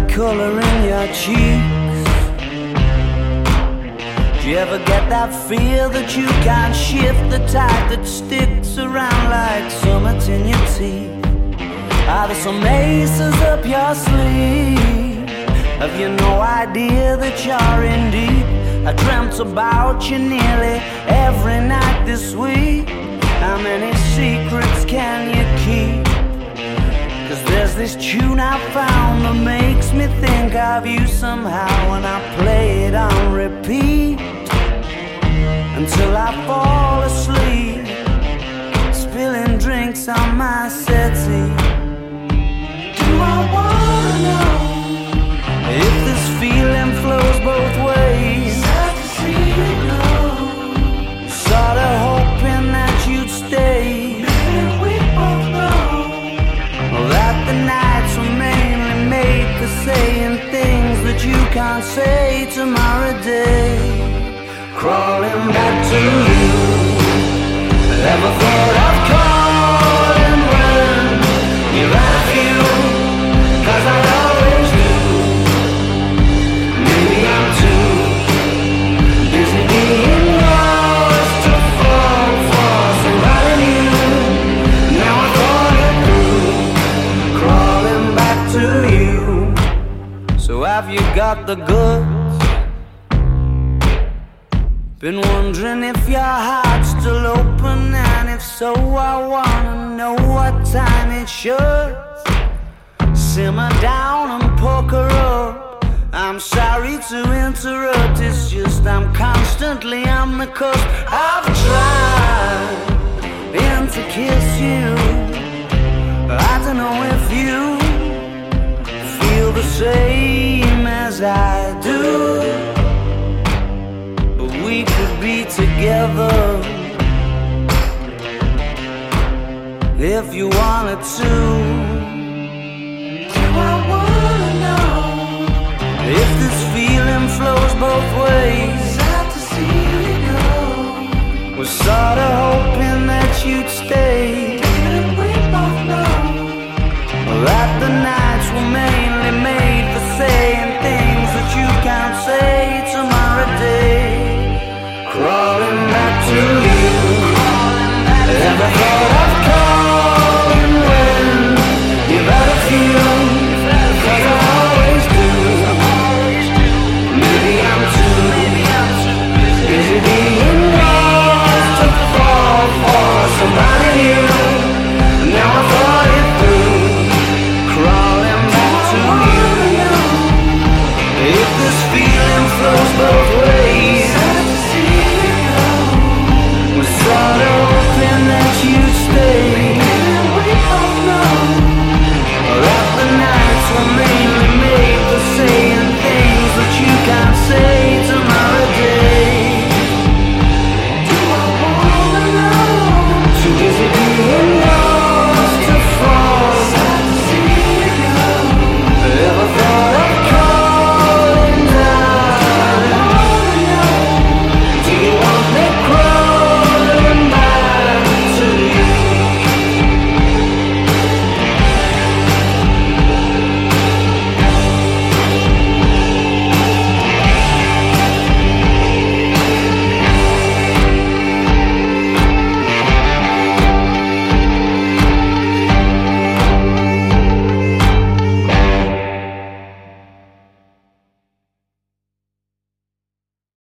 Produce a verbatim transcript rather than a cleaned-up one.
color in your cheeks? Do you ever get that feel that you can't shift, the type that sticks around like summits in your teeth? Are there some aces up your sleeve? Have you no idea that you're in deep? I dreamt about you nearly every night this week. How many secrets can you keep? Cause there's this tune I found that makes me think of you somehow, and I play it on repeat until I fall asleep, spilling drinks on my settee. Do I wanna know if this feeling flows both ways? Sad to see you go. Sorta hoping that you'd stay. Maybe we both know that the nights were mainly made for saying things that you can't say tomorrow day. Crawling back to you, never thought of calling when you're out of you, cause I always do. Maybe I'm too busy being lost to fall for somebody new. Now I thought it through, crawling back to you. So have you got the goods? Been wondering if your heart's still open, and if so, I wanna know what time it should. Simmer down and poker up. I'm sorry to interrupt, it's just I'm constantly on the cusp. I've tried been to kiss you. I don't know if you feel the same as I do. We could be together if you wanted to.